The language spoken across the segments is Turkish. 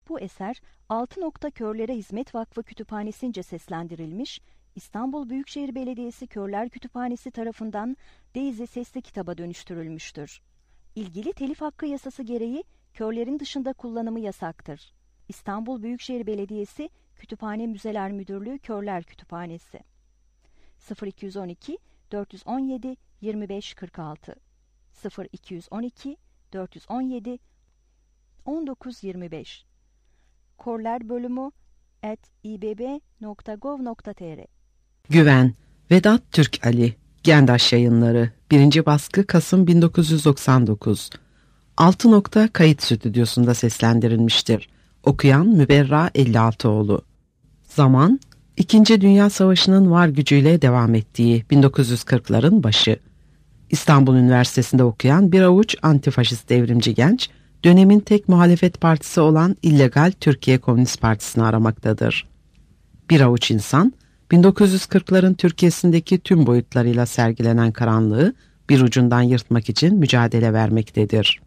Bu eser Altı Nokta Körlere Hizmet Vakfı Kütüphanesi'nce seslendirilmiş, İstanbul Büyükşehir Belediyesi Körler Kütüphanesi tarafından Daisy sesli kitaba dönüştürülmüştür. İlgili telif hakkı yasası gereği körlerin dışında kullanımı yasaktır. İstanbul Büyükşehir Belediyesi Kütüphane Müzeler Müdürlüğü Körler Kütüphanesi 0212 417 2546 0212 417 1925 korlerbölümü@ibb.gov.tr. Güven, Vedat Türk Ali, Gendaş Yayınları, 1. baskı Kasım 1999. Altı Nokta Kayıt Stüdyosu'nda seslendirilmiştir. Okuyan Müberra Ellialtıoğlu. Zaman, İkinci Dünya Savaşı'nın var gücüyle devam ettiği 1940'ların başı. İstanbul Üniversitesi'nde okuyan bir avuç antifaşist devrimci genç, dönemin tek muhalefet partisi olan illegal Türkiye Komünist Partisi'ni aramaktadır. Bir avuç insan, 1940'ların Türkiye'sindeki tüm boyutlarıyla sergilenen karanlığı bir ucundan yırtmak için mücadele vermektedir.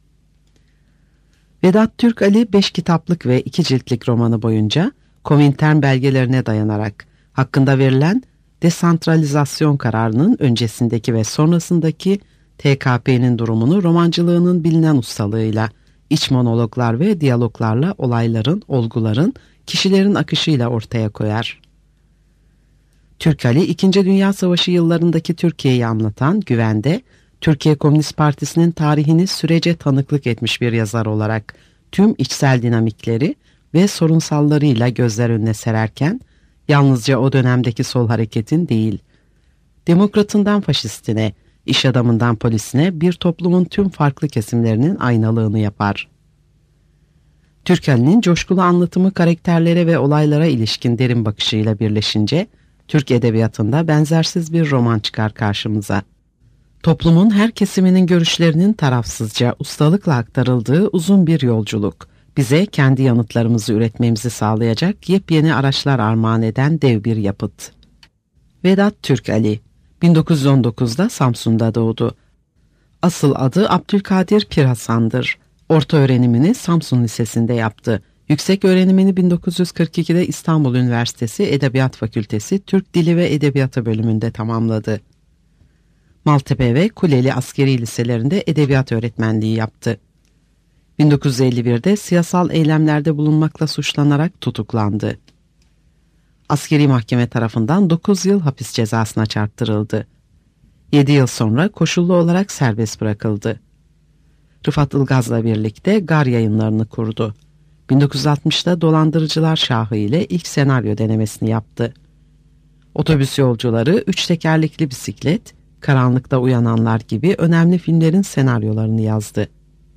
Vedat Türk Ali 5 kitaplık ve 2 ciltlik romanı boyunca Komintern belgelerine dayanarak hakkında verilen desantralizasyon kararının öncesindeki ve sonrasındaki TKP'nin durumunu romancılığının bilinen ustalığıyla, iç monologlar ve diyaloglarla olayların, olguların, kişilerin akışıyla ortaya koyar. Türk Ali, 2. Dünya Savaşı yıllarındaki Türkiye'yi anlatan Güven'de, Türkiye Komünist Partisi'nin tarihini sürece tanıklık etmiş bir yazar olarak tüm içsel dinamikleri ve sorunsallarıyla gözler önüne sererken, yalnızca o dönemdeki sol hareketin değil, demokratından faşistine, iş adamından polisine bir toplumun tüm farklı kesimlerinin aynalığını yapar. Türk Ali'nin coşkulu anlatımı karakterlere ve olaylara ilişkin derin bakışıyla birleşince, Türk edebiyatında benzersiz bir roman çıkar karşımıza. Toplumun her kesiminin görüşlerinin tarafsızca, ustalıkla aktarıldığı uzun bir yolculuk, bize kendi yanıtlarımızı üretmemizi sağlayacak yepyeni araçlar armağan eden dev bir yapıt. Vedat Türk Ali, 1919'da Samsun'da doğdu. Asıl adı Abdülkadir Pirhasan'dır. Orta öğrenimini Samsun Lisesi'nde yaptı. Yüksek öğrenimini 1942'de İstanbul Üniversitesi Edebiyat Fakültesi Türk Dili ve Edebiyatı bölümünde tamamladı. Maltepe ve Kuleli Askeri Liselerinde edebiyat öğretmenliği yaptı. 1951'de siyasal eylemlerde bulunmakla suçlanarak tutuklandı. Askeri mahkeme tarafından 9 yıl hapis cezasına çarptırıldı. 7 yıl sonra koşullu olarak serbest bırakıldı. Rıfat Ilgaz'la birlikte Gar Yayınlarını kurdu. 1960'da Dolandırıcılar Şahı ile ilk senaryo denemesini yaptı. Otobüs Yolcuları, Üç Tekerlekli Bisiklet, Karanlıkta Uyananlar gibi önemli filmlerin senaryolarını yazdı.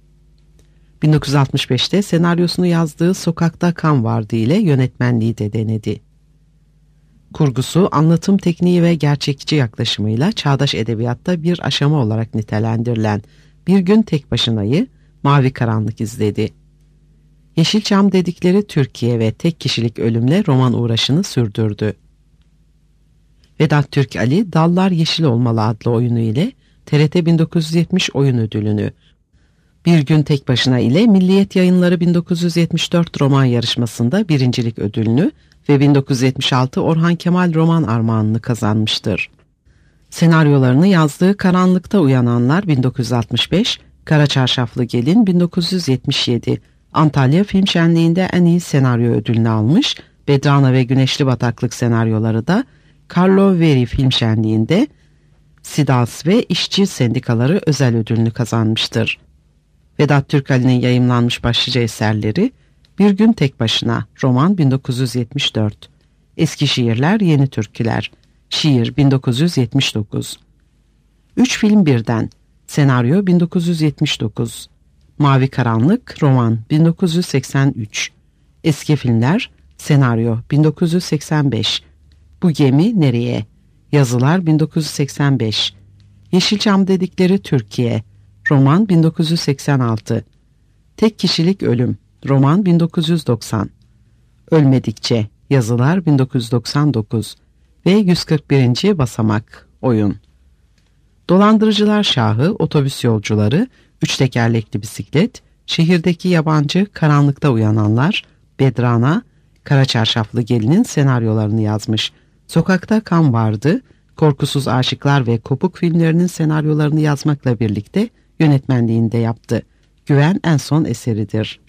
1965'te senaryosunu yazdığı Sokakta Kan Vardı ile yönetmenliği de denedi. Kurgusu, anlatım tekniği ve gerçekçi yaklaşımıyla çağdaş edebiyatta bir aşama olarak nitelendirilen Bir Gün Tek Başına'yı Mavi Karanlık izledi. Yeşilçam dedikleri Türkiye ve tek kişilik ölümle roman uğraşını sürdürdü. Vedat Türk Ali, Dallar Yeşil Olmalı adlı oyunu ile TRT 1970 oyun ödülünü, Bir Gün Tek Başına ile Milliyet Yayınları 1974 roman yarışmasında birincilik ödülünü ve 1976 Orhan Kemal roman armağanını kazanmıştır. Senaryolarını yazdığı Karanlıkta Uyananlar 1965, Kara Çarşaflı Gelin 1977, Antalya Film Şenliği'nde en iyi senaryo ödülünü almış, Bedrana ve Güneşli Bataklık senaryoları da Carlo Veri Film Şenliği'nde SİDAS ve İşçi Sendikaları özel ödülünü kazanmıştır. Vedat Türk Ali'nin yayımlanmış başlıca eserleri Bir Gün Tek Başına, roman 1974, Eski Şiirler, Yeni Türküler, şiir 1979, 3 film birden, senaryo 1979, Mavi Karanlık, roman 1983, Eski Filmler, senaryo 1985, Bu Gemi Nereye, yazılar 1985, Yeşilçam dedikleri Türkiye, roman 1986, Tek Kişilik Ölüm, roman 1990, Ölmedikçe, yazılar 1999 ve 141. Basamak, oyun. Dolandırıcılar Şahı, Otobüs Yolcuları, Üç Tekerlekli Bisiklet, şehirdeki yabancı karanlıkta uyananlar, Bedrana, Kara Çarşaflı Gelin'in senaryolarını yazmış. Sokakta Kan Vardı, Korkusuz Aşıklar ve Kopuk filmlerinin senaryolarını yazmakla birlikte yönetmenliğini de yaptı. Güven en son eseridir.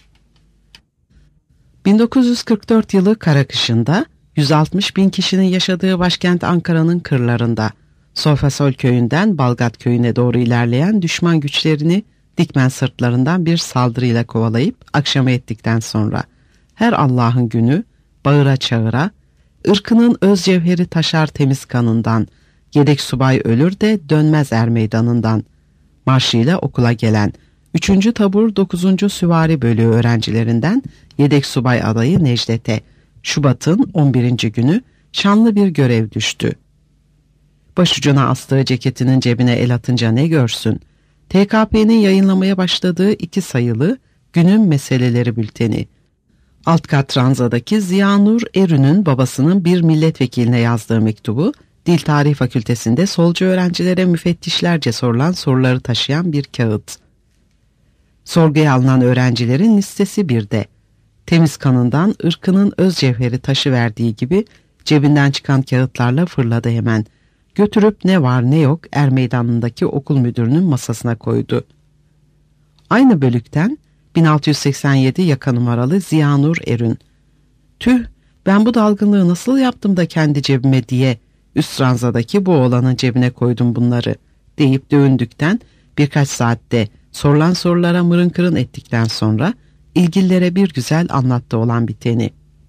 1944 yılı kara kışında 160 bin kişinin yaşadığı başkent Ankara'nın kırlarında Sofasol köyünden Balgat köyüne doğru ilerleyen düşman güçlerini Dikmen sırtlarından bir saldırıyla kovalayıp akşama ettikten sonra her Allah'ın günü bağıra çağıra, ırkının öz cevheri taşar temiz kanından, yedek subay ölür de dönmez er meydanından marşıyla okula gelen 3. Tabur 9. Süvari Bölüğü öğrencilerinden yedek subay adayı Necdet'e Şubat'ın 11. günü şanlı bir görev düştü. Başucuna astığı ceketinin cebine el atınca ne görsün? TKP'nin yayınlamaya başladığı 2 sayılı Günün Meseleleri bülteni. Alt kat ranzadaki Ziyanur Erün'ün babasının bir milletvekiline yazdığı mektubu, Dil Tarih Fakültesinde solcu öğrencilere müfettişlerce sorulan soruları taşıyan bir kağıt. Sorguya alınan öğrencilerin listesi bir de. Temiz kanından ırkının öz cevheri taşıverdiği gibi cebinden çıkan kağıtlarla fırladı hemen. Götürüp ne var ne yok er meydanındaki okul müdürünün masasına koydu. Aynı bölükten 1687 yaka numaralı Ziyanur Erün. Tüh, ben bu dalgınlığı nasıl yaptım da kendi cebime diye üst ranzadaki bu oğlanın cebine koydum bunları deyip dövündükten birkaç saatte sorulan sorulara mırın kırın ettikten sonra ilgililere bir güzel anlattı olan biteni.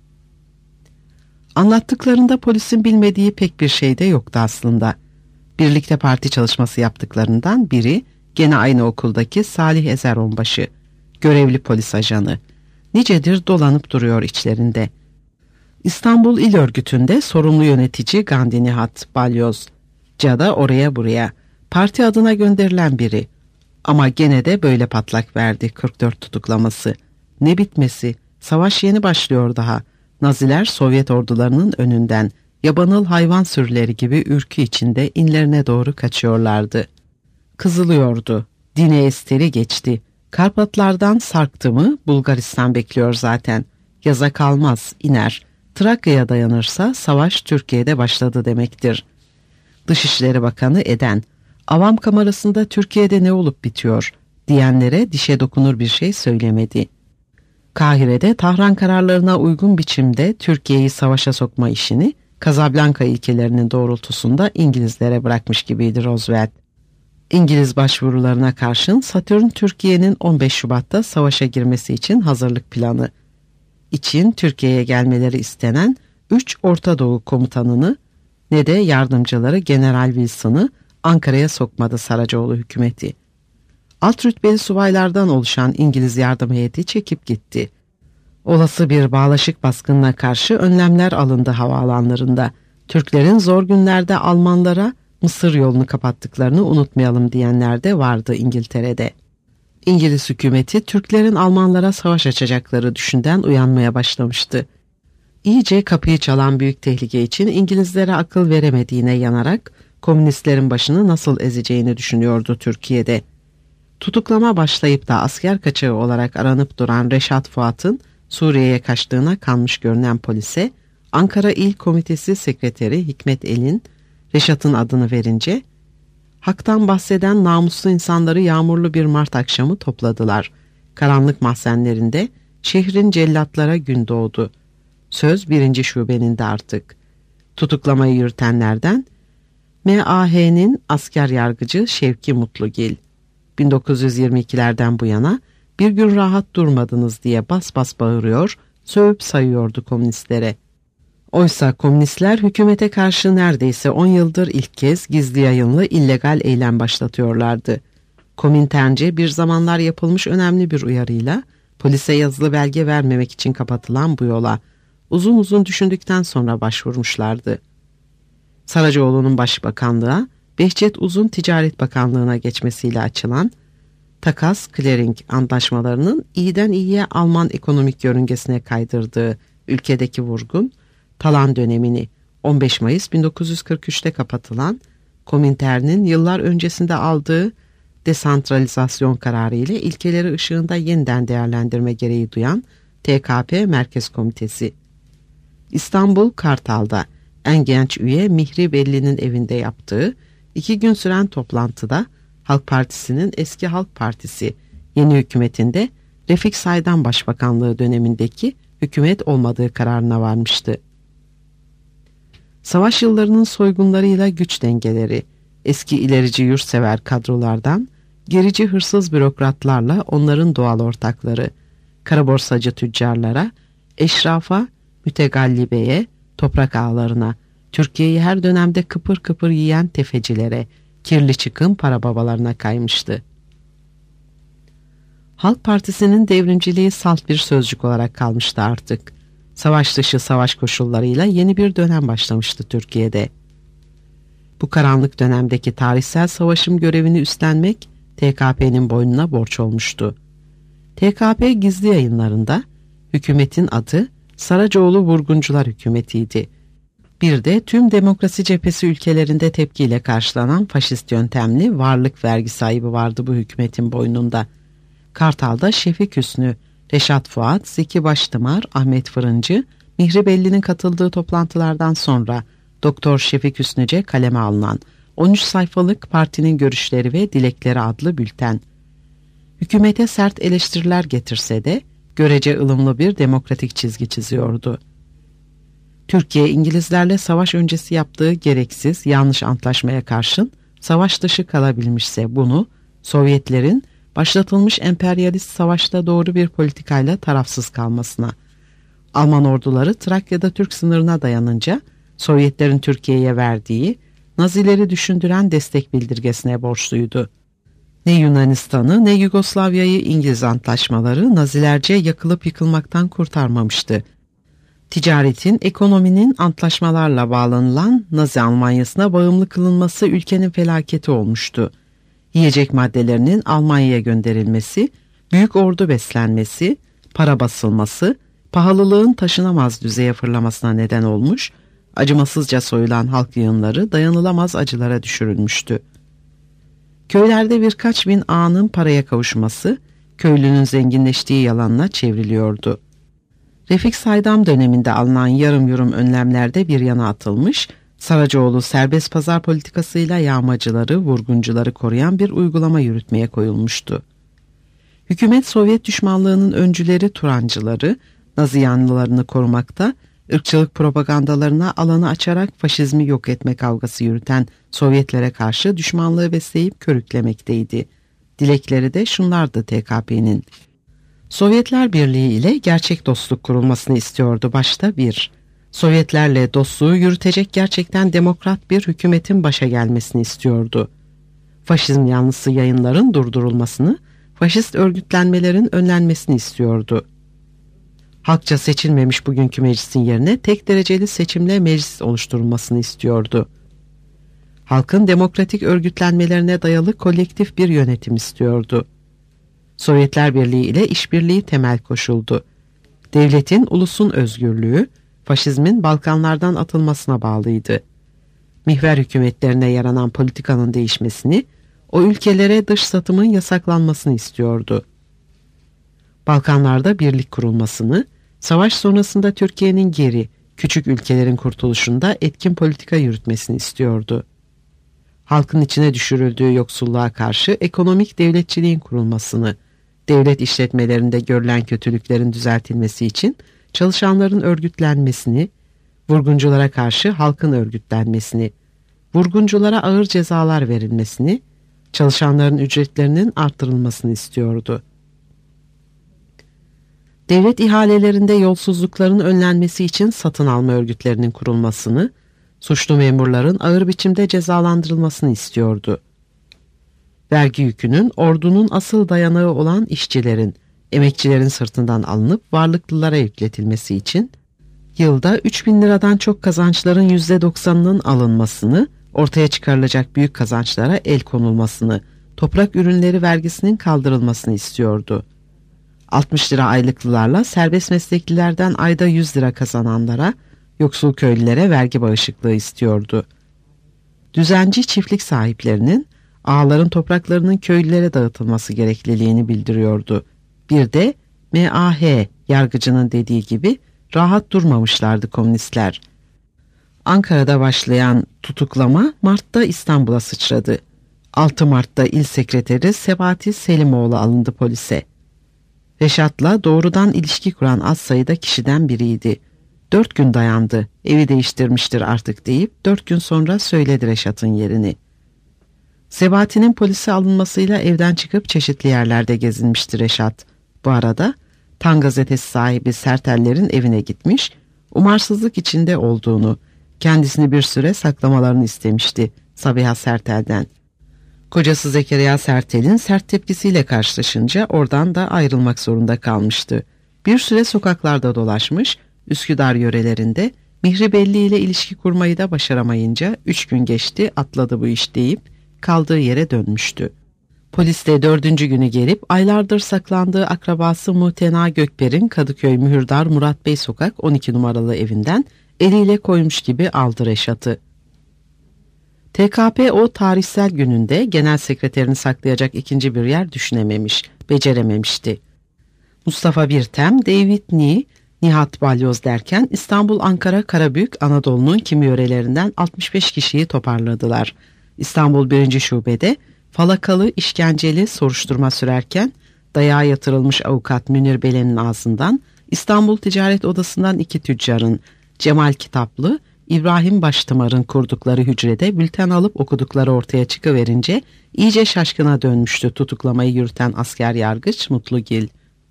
Anlattıklarında polisin bilmediği pek bir şey de yoktu aslında. Birlikte parti çalışması yaptıklarından biri gene aynı okuldaki Salih Ezer Onbaşı, görevli polis ajanı. Nicedir dolanıp duruyor içlerinde. İstanbul İl Örgütü'nde sorumlu yönetici Gandhi Nihat Balyoz. Cada oraya buraya. Parti adına gönderilen biri. Ama gene de böyle patlak verdi 44 tutuklaması. Ne bitmesi? Savaş yeni başlıyor daha. Naziler Sovyet ordularının önünden yabanıl hayvan sürüleri gibi ürkü içinde inlerine doğru kaçıyorlardı. Kızılıyordu. Dine esteri geçti. Karpatlardan sarktı mı Bulgaristan bekliyor zaten. Yaza kalmaz, iner. Trakya'ya dayanırsa savaş Türkiye'de başladı demektir. Dışişleri Bakanı Eden, avam kamerasında Türkiye'de ne olup bitiyor diyenlere dişe dokunur bir şey söylemedi. Kahire'de Tahran kararlarına uygun biçimde Türkiye'yi savaşa sokma işini Kazablanka ilkelerinin doğrultusunda İngilizlere bırakmış gibiydi Roosevelt. İngiliz başvurularına karşın Satürn Türkiye'nin 15 Şubat'ta savaşa girmesi için hazırlık planı için Türkiye'ye gelmeleri istenen 3 Orta Doğu komutanını ne de yardımcıları General Wilson'ı Ankara'ya sokmadı Saracoğlu hükümeti. Alt rütbeli subaylardan oluşan İngiliz yardım heyeti çekip gitti. Olası bir bağlaşık baskınına karşı önlemler alındı havaalanlarında. Türklerin zor günlerde Almanlara Mısır yolunu kapattıklarını unutmayalım diyenler de vardı İngiltere'de. İngiliz hükümeti Türklerin Almanlara savaş açacakları düşünden uyanmaya başlamıştı. İyice kapıyı çalan büyük tehlike için İngilizlere akıl veremediğine yanarak komünistlerin başını nasıl ezeceğini düşünüyordu Türkiye'de. Tutuklama başlayıp da asker kaçağı olarak aranıp duran Reşat Fuat'ın Suriye'ye kaçtığına kanmış görünen polise Ankara İl Komitesi Sekreteri Hikmet El'in Reşat'ın adını verince haktan bahseden namuslu insanları yağmurlu bir Mart akşamı topladılar. Karanlık mahzenlerinde şehrin cellatlara gün doğdu. Söz 1. şubenin de artık. Tutuklamayı yürütenlerden MAH'nin asker yargıcı Şevki Mutlugil. 1922'lerden bu yana bir gün rahat durmadınız diye bas bas bağırıyor, sövüp sayıyordu komünistlere. Oysa komünistler hükümete karşı neredeyse 10 yıldır ilk kez gizli yayınlı illegal eylem başlatıyorlardı. Kominternce bir zamanlar yapılmış önemli bir uyarıyla polise yazılı belge vermemek için kapatılan bu yola uzun uzun düşündükten sonra başvurmuşlardı. Saracoğlu'nun başbakanlığa, Behçet Uzun Ticaret Bakanlığı'na geçmesiyle açılan takas clearing antlaşmalarının iyiden iyiye Alman ekonomik yörüngesine kaydırdığı ülkedeki vurgun, Talan dönemini 15 Mayıs 1943'te kapatılan Komintern'in yıllar öncesinde aldığı desantralizasyon kararı ile ilkeleri ışığında yeniden değerlendirme gereği duyan TKP Merkez Komitesi. İstanbul Kartal'da en genç üye Mihri Belli'nin evinde yaptığı 2 gün süren toplantıda Halk Partisi'nin eski Halk Partisi yeni hükümetinde Refik Saydam Başbakanlığı dönemindeki hükümet olmadığı kararına varmıştı. Savaş yıllarının soygunlarıyla güç dengeleri, eski ilerici yurtsever kadrolardan gerici hırsız bürokratlarla onların doğal ortakları, karaborsacı tüccarlara, eşrafa, mütegallibeye, toprak ağalarına, Türkiye'yi her dönemde kıpır kıpır yiyen tefecilere, kirli çıkın para babalarına kaymıştı. Halk Partisi'nin devrimciliği salt bir sözcük olarak kalmıştı artık. Savaş dışı savaş koşullarıyla yeni bir dönem başlamıştı Türkiye'de. Bu karanlık dönemdeki tarihsel savaşım görevini üstlenmek TKP'nin boynuna borç olmuştu. TKP gizli yayınlarında hükümetin adı Saracoğlu Vurguncular Hükümeti'ydi. Bir de tüm demokrasi cephesi ülkelerinde tepkiyle karşılanan faşist yöntemli varlık vergisi ayıbı vardı bu hükümetin boynunda. Kartal'da Şefik Hüsnü, Reşat Fuat, Zeki Baştımar, Ahmet Fırıncı, Mihri Belli'nin katıldığı toplantılardan sonra Doktor Şefik Hüsnüce kaleme alınan 13 sayfalık Partinin Görüşleri ve Dilekleri adlı bülten. Hükümete sert eleştiriler getirse de görece ılımlı bir demokratik çizgi çiziyordu. Türkiye İngilizlerle savaş öncesi yaptığı gereksiz yanlış antlaşmaya karşın savaş dışı kalabilmişse bunu Sovyetlerin başlatılmış emperyalist savaşta doğru bir politikayla tarafsız kalmasına, Alman orduları Trakya'da Türk sınırına dayanınca Sovyetlerin Türkiye'ye verdiği Nazileri düşündüren destek bildirgesine borçluydu. Ne Yunanistan'ı ne Yugoslavya'yı İngiliz antlaşmaları Nazilerce yakılıp yıkılmaktan kurtarmamıştı. Ticaretin, ekonominin antlaşmalarla bağlanılan Nazi Almanyası'na bağımlı kılınması ülkenin felaketi olmuştu. Yiyecek maddelerinin Almanya'ya gönderilmesi, büyük ordu beslenmesi, para basılması, pahalılığın taşınamaz düzeye fırlamasına neden olmuş, acımasızca soyulan halk yığınları dayanılamaz acılara düşürülmüştü. Köylerde birkaç bin ağanın paraya kavuşması, köylünün zenginleştiği yalanla çevriliyordu. Refik Saydam döneminde alınan yarım yurum önlemlerde bir yana atılmış, Saracoğlu serbest pazar politikasıyla yağmacıları, vurguncuları koruyan bir uygulama yürütmeye koyulmuştu. Hükümet Sovyet düşmanlığının öncüleri Turancıları, Nazi yanlılarını korumakta, ırkçılık propagandalarına alanı açarak faşizmi yok etme kavgası yürüten Sovyetlere karşı düşmanlığı besleyip körüklemekteydi. Dilekleri de şunlardı TKP'nin. Sovyetler Birliği ile gerçek dostluk kurulmasını istiyordu başta 1. Sovyetlerle dostluğu yürütecek gerçekten demokrat bir hükümetin başa gelmesini istiyordu. Faşizm yanlısı yayınların durdurulmasını, faşist örgütlenmelerin önlenmesini istiyordu. Halkça seçilmemiş bugünkü meclisin yerine tek dereceli seçimle meclis oluşturulmasını istiyordu. Halkın demokratik örgütlenmelerine dayalı kolektif bir yönetim istiyordu. Sovyetler Birliği ile işbirliği temel koşuldu. Devletin, ulusun özgürlüğü, faşizmin Balkanlardan atılmasına bağlıydı. Mihver hükümetlerine yaranan politikanın değişmesini, o ülkelere dış satımın yasaklanmasını istiyordu. Balkanlarda birlik kurulmasını, savaş sonrasında Türkiye'nin geri, küçük ülkelerin kurtuluşunda etkin politika yürütmesini istiyordu. Halkın içine düşürüldüğü yoksulluğa karşı ekonomik devletçiliğin kurulmasını, devlet işletmelerinde görülen kötülüklerin düzeltilmesi için çalışanların örgütlenmesini, vurgunculara karşı halkın örgütlenmesini, vurgunculara ağır cezalar verilmesini, çalışanların ücretlerinin artırılmasını istiyordu. Devlet ihalelerinde yolsuzlukların önlenmesi için satın alma örgütlerinin kurulmasını, suçlu memurların ağır biçimde cezalandırılmasını istiyordu. Vergi yükünün ordunun asıl dayanağı olan işçilerin, emekçilerin sırtından alınıp varlıklılara yükletilmesi için yılda 3.000 liradan çok kazançların %90'ının alınmasını, ortaya çıkarılacak büyük kazançlara el konulmasını, toprak ürünleri vergisinin kaldırılmasını istiyordu. 60 lira aylıklılarla serbest mesleklilerden ayda 100 lira kazananlara, yoksul köylülere vergi bağışıklığı istiyordu. Düzenci çiftlik sahiplerinin ağaların topraklarının köylülere dağıtılması gerekliliğini bildiriyordu. Bir de MAH yargıcının dediği gibi rahat durmamışlardı komünistler. Ankara'da başlayan tutuklama Mart'ta İstanbul'a sıçradı. 6 Mart'ta il sekreteri Sebati Selimoğlu alındı polise. Reşat'la doğrudan ilişki kuran az sayıda kişiden biriydi. 4 gün dayandı, evi değiştirmiştir artık deyip 4 gün sonra söyledi Reşat'ın yerini. Sebati'nin polise alınmasıyla evden çıkıp çeşitli yerlerde gezinmişti Reşat. Bu arada Tan gazetesi sahibi Serteller'in evine gitmiş, umarsızlık içinde olduğunu, kendisini bir süre saklamalarını istemişti Sabiha Sertel'den. Kocası Zekeriya Sertel'in sert tepkisiyle karşılaşınca oradan da ayrılmak zorunda kalmıştı. Bir süre sokaklarda dolaşmış, Üsküdar yörelerinde Mihribelli ile ilişki kurmayı da başaramayınca 3 gün geçti atladı bu iş deyip kaldığı yere dönmüştü. Polis de 4. günü gelip aylardır saklandığı akrabası Muhtena Gökper'in Kadıköy Mühürdar Murat Bey Sokak 12 numaralı evinden eliyle koymuş gibi aldı Reşat'ı. TKP o tarihsel gününde genel sekreterini saklayacak ikinci bir yer düşünememiş, becerememişti. Mustafa Birtem, David Nee, Nihat Balyoz derken İstanbul, Ankara, Karabük, Anadolu'nun kimi yörelerinden 65 kişiyi toparladılar. İstanbul 1. Şube'de falakalı, işkenceli soruşturma sürerken dayağa yatırılmış avukat Münir Belen'in ağzından İstanbul Ticaret Odası'ndan 2 tüccarın, Cemal Kitaplı, İbrahim Baştımar'ın kurdukları hücrede bülten alıp okudukları ortaya çıkıverince iyice şaşkına dönmüştü tutuklamayı yürüten asker yargıç Mutlugil.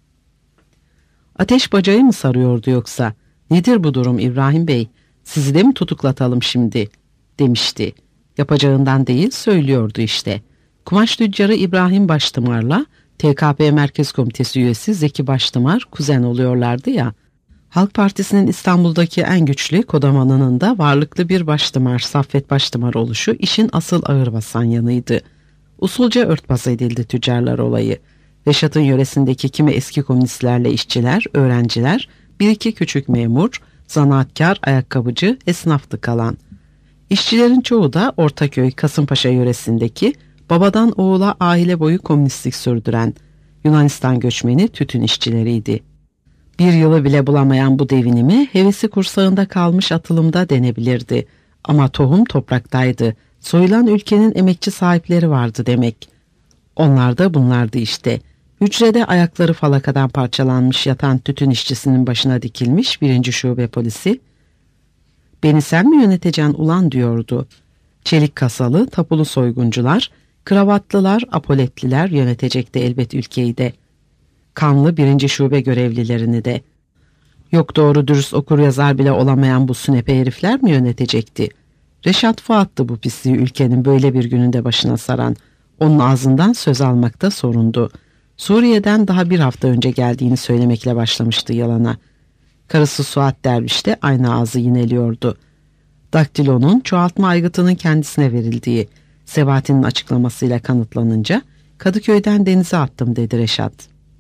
Ateş bacağı mı sarıyordu yoksa? Nedir bu durum İbrahim Bey? Sizi de mi tutuklatalım şimdi? Demişti. Yapacağından değil söylüyordu işte. Kumaş tüccarı İbrahim Baştımar'la TKP Merkez Komitesi üyesi Zeki Baştımar kuzen oluyorlardı ya. Halk Partisi'nin İstanbul'daki en güçlü kodamanının da varlıklı bir Baştımar, Saffet Baştımar oluşu işin asıl ağır basan yanıydı. Usulca örtbas edildi tüccarlar olayı. Reşat'ın yöresindeki kimi eski komünistlerle işçiler, öğrenciler, bir iki küçük memur, zanaatkar, ayakkabıcı, esnaftı kalan. İşçilerin çoğu da Ortaköy, Kasımpaşa yöresindeki babadan oğula aile boyu komünistlik sürdüren Yunanistan göçmeni tütün işçileriydi. Bir yılı bile bulamayan bu devinimi hevesi kursağında kalmış atılımda denebilirdi. Ama tohum topraktaydı. Soyulan ülkenin emekçi sahipleri vardı demek. Onlar da bunlardı işte. Hücrede ayakları falakadan parçalanmış yatan tütün işçisinin başına dikilmiş 1. Şube polisi, "Beni sen mi yöneteceksin ulan?" diyordu. Çelik kasalı, tapulu soyguncular, kravatlılar, apoletliler yönetecekti elbet ülkeyi de. Kanlı 1. Şube görevlilerini de. Yok doğru dürüst okur yazar bile olamayan bu sünepe herifler mi yönetecekti? Reşat Fuat'tı bu pisliği ülkenin böyle bir gününde başına saran. Onun ağzından söz almakta sorundu. Suriye'den daha bir hafta önce geldiğini söylemekle başlamıştı yalana. Karısı Suat Derviş de aynı ağzı yineliyordu. Daktilonun çoğaltma aygıtının kendisine verildiği Sebati'nin açıklamasıyla kanıtlanınca Kadıköy'den denize attım dedi Reşat.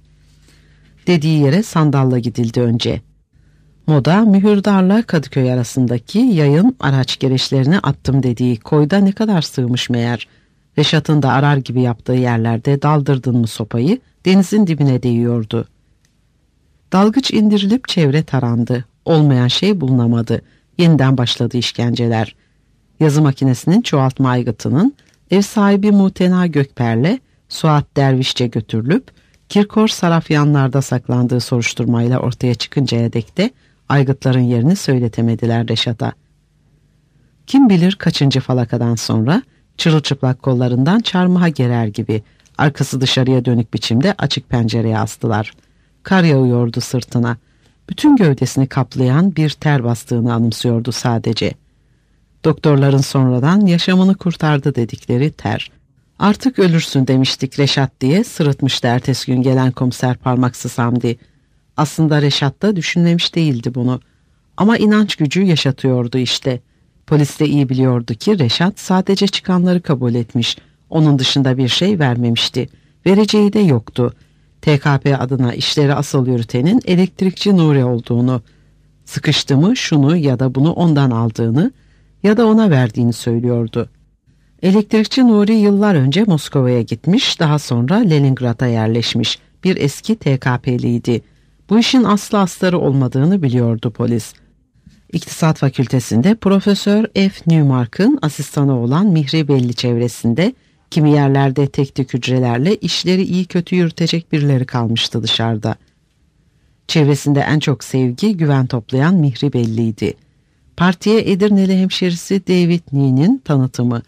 Dediği yere sandalla gidildi önce. Moda Mühürdar'la Kadıköy arasındaki yayın araç gereçlerini attım dediği koyda ne kadar sığmış meğer. Reşat'ın da arar gibi yaptığı yerlerde daldırdın mı sopayı denizin dibine değiyordu. Dalgıç indirilip çevre tarandı. Olmayan şey bulunamadı. Yeniden başladı işkenceler. Yazı makinesinin çoğaltma aygıtının ev sahibi Muhtena Gökper'le Suat Dervişçe götürülüp Kirkor Sarafyanlar'da saklandığı soruşturmayla ortaya çıkıncaya dek de aygıtların yerini söyletemediler Reşat'a. Kim bilir kaçıncı falakadan sonra çırılçıplak kollarından çarmıha gerer gibi arkası dışarıya dönük biçimde açık pencereye astılar. Kar yağıyordu sırtına. Bütün gövdesini kaplayan bir ter bastığını anımsıyordu sadece. Doktorların sonradan yaşamını kurtardı dedikleri ter. Artık ölürsün demiştik Reşat diye sırıtmıştı ertesi gün gelen komiser parmaksız Hamdi. Aslında Reşat da düşünmemiş değildi bunu. Ama inanç gücü yaşatıyordu işte. Polis de iyi biliyordu ki Reşat sadece çıkanları kabul etmiş. Onun dışında bir şey vermemişti. Vereceği de yoktu. TKP adına işleri asıl yürütenin elektrikçi Nuri olduğunu, sıkıştı mı şunu ya da bunu ondan aldığını ya da ona verdiğini söylüyordu. Elektrikçi Nuri yıllar önce Moskova'ya gitmiş, daha sonra Leningrad'a yerleşmiş. Bir eski TKP'liydi. Bu işin aslı astarı olmadığını biliyordu polis. İktisat Fakültesinde Profesör F. Newmark'ın asistanı olan Mihri Belli çevresinde kimi yerlerde tek tük hücrelerle işleri iyi kötü yürütecek birileri kalmıştı dışarıda. Çevresinde en çok sevgi, güven toplayan Mihri Belli'ydi. Partiye Edirneli hemşerisi David Nee'nin tanıtımı.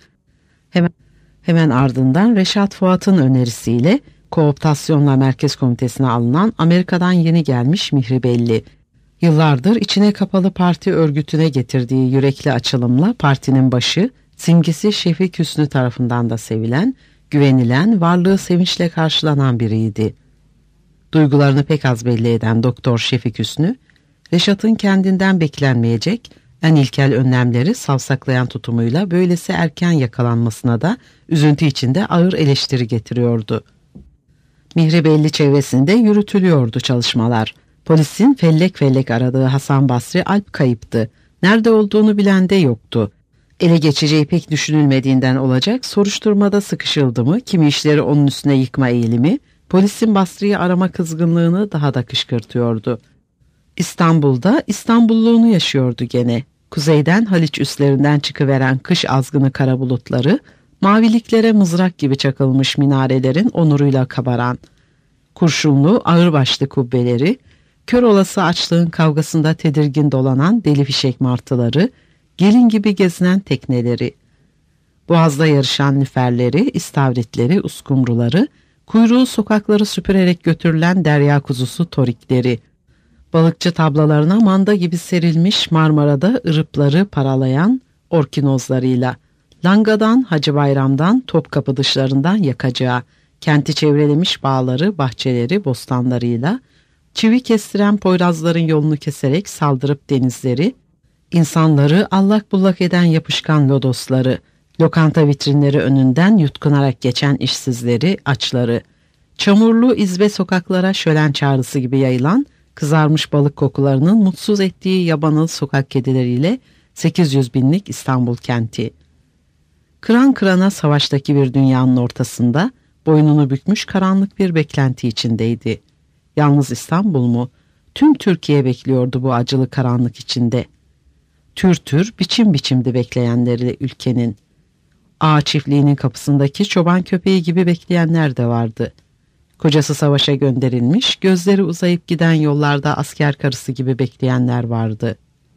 Hemen ardından Reşat Fuat'ın önerisiyle kooptasyonla Merkez Komitesi'ne alınan Amerika'dan yeni gelmiş Mihri Belli. Yıllardır içine kapalı parti örgütüne getirdiği yürekli açılımla partinin başı, simgesi Şefik Hüsnü tarafından da sevilen, güvenilen, varlığı sevinçle karşılanan biriydi. Duygularını pek az belli eden Doktor Şefik Hüsnü, Reşat'ın kendinden beklenmeyecek, en ilkel önlemleri savsaklayan tutumuyla böylesi erken yakalanmasına da üzüntü içinde ağır eleştiri getiriyordu. Mihri Belli çevresinde yürütülüyordu çalışmalar. Polisin fellek fellek aradığı Hasan Basri Alp kayıptı. Nerede olduğunu bilen de yoktu. Ele geçeceği pek düşünülmediğinden olacak, soruşturmada sıkışıldı mı, kimi işleri onun üstüne yıkma eğilimi, polisin Basri'yi arama kızgınlığını daha da kışkırtıyordu. İstanbul'da İstanbulluğunu yaşıyordu gene. Kuzeyden Haliç üslerinden çıkıveren kış azgını kara bulutları, maviliklere mızrak gibi çakılmış minarelerin onuruyla kabaran, kurşunlu ağırbaşlı kubbeleri, kör olası açlığın kavgasında tedirgin dolanan deli fişek martıları, gelin gibi gezinen tekneleri, boğazda yarışan lüferleri, istavritleri, uskumruları, kuyruğu sokakları süpürerek götürülen derya kuzusu torikleri, balıkçı tablalarına manda gibi serilmiş Marmara'da ırıpları paralayan orkinozlarıyla, Langa'dan, Hacı Bayram'dan, Topkapı dışlarından Yakacağı, kenti çevrelemiş bağları, bahçeleri, bostanlarıyla, çivi kestiren poyrazların yolunu keserek saldırıp denizleri, insanları allak bullak eden yapışkan lodosları, lokanta vitrinleri önünden yutkunarak geçen işsizleri, açları, çamurlu izbe sokaklara şölen çağrısı gibi yayılan, kızarmış balık kokularının mutsuz ettiği yabanıl sokak kedileriyle 800 binlik İstanbul kenti. Kıran kırana savaştaki bir dünyanın ortasında boynunu bükmüş karanlık bir beklenti içindeydi. Yalnız İstanbul mu? Tüm Türkiye bekliyordu bu acılı karanlık içinde. Tür tür, biçim biçimdi bekleyenleri ülkenin. Ağa çiftliğinin kapısındaki çoban köpeği gibi bekleyenler de vardı. Kocası savaşa gönderilmiş, gözleri uzayıp giden yollarda asker karısı gibi bekleyenler vardı.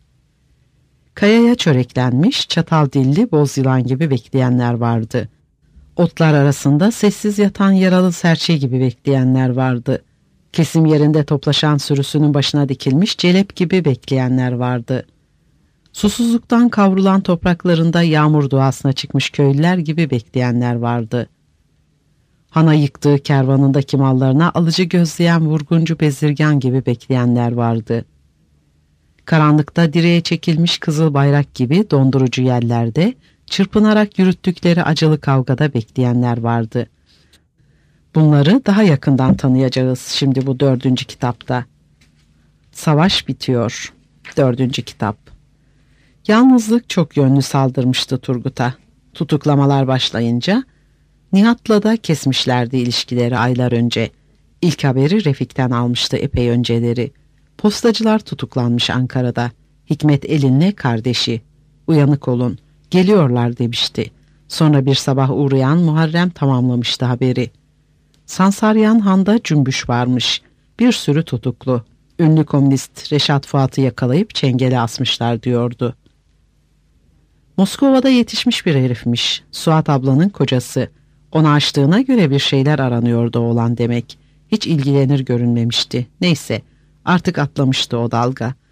Kayaya çöreklenmiş, çatal dilli boz yılan gibi bekleyenler vardı. Otlar arasında sessiz yatan yaralı serçe gibi bekleyenler vardı. Kesim yerinde toplaşan sürüsünün başına dikilmiş celep gibi bekleyenler vardı. Susuzluktan kavrulan topraklarında yağmur duasına çıkmış köylüler gibi bekleyenler vardı. Hana yıktığı kervanındaki mallarına alıcı gözleyen vurguncu bezirgan gibi bekleyenler vardı. Karanlıkta direğe çekilmiş kızıl bayrak gibi dondurucu yerlerde, çırpınarak yürüttükleri acılı kavgada bekleyenler vardı. Bunları daha yakından tanıyacağız şimdi bu 4. kitapta. Savaş bitiyor. 4. kitap. Yalnızlık çok yönlü saldırmıştı Turgut'a. Tutuklamalar başlayınca, Nihat'la da kesmişlerdi ilişkileri aylar önce. İlk haberi Refik'ten almıştı epey önceleri. Postacılar tutuklanmış Ankara'da. Hikmet Elin'le kardeşi. Uyanık olun, geliyorlar demişti. Sonra bir sabah uğrayan Muharrem tamamlamıştı haberi. Sansaryan Han'da cümbüş varmış. Bir sürü tutuklu. Ünlü komünist Reşat Fuat'ı yakalayıp çengele asmışlar diyordu. Moskova'da yetişmiş bir herifmiş. Suat ablanın kocası. Onu açtığına göre bir şeyler aranıyordu oğlan demek. Hiç ilgilenir görünmemişti. Neyse, artık atlamıştı o dalga.